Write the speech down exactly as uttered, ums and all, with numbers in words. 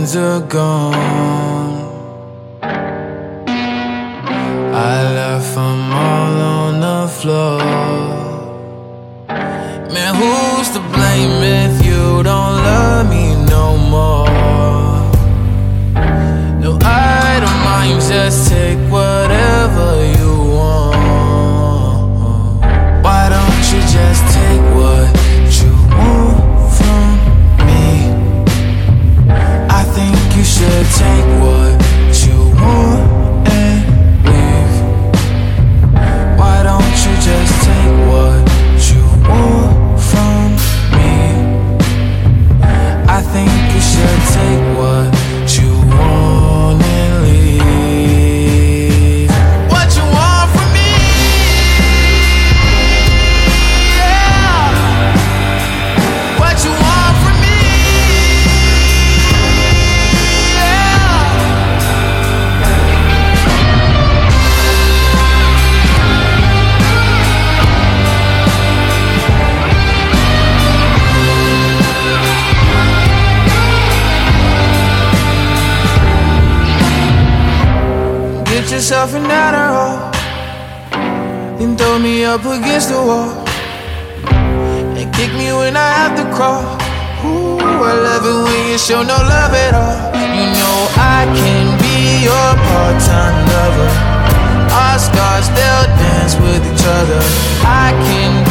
friends are gone. I left them all on the floor. Man, who's to blame if you don't love me no more? No, I don't mind, just take whatever you want. Why don't you just take what you want from me? I think you should take what you want and leave. Why don't you just take what you want from me? I think you should take what you want and leave. What you want from me? Yeah. What you want from me? Get yourself an Adderall, then throw me up against the wall, and kick me when I have to crawl. Ooh, I love it when you show no love at all. You know I can be your part-time lover. Our stars, they'll dance with each other. I can